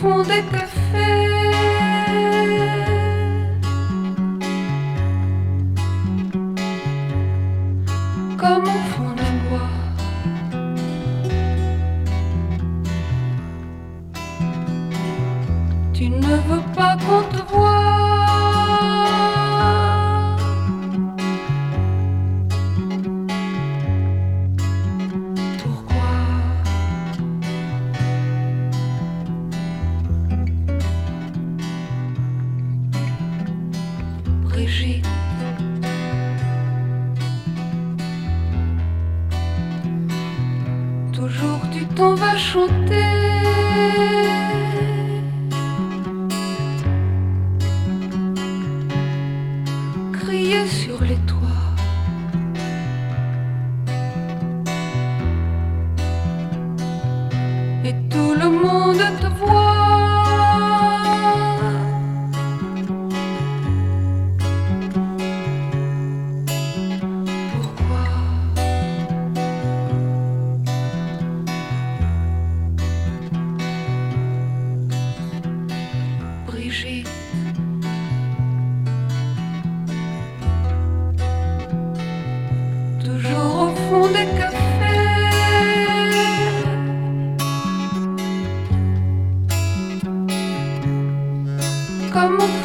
fond des cafés. Comme au fond d'un bois. Tu ne veux pas qu'on te voie. Pourquoi? Brigitte. Toujours tu t'en vas chanter. Crier sur les toits. Et tout le monde te voit. Pourquoi? Brigitte. Toujours au fond des cafés. Comme au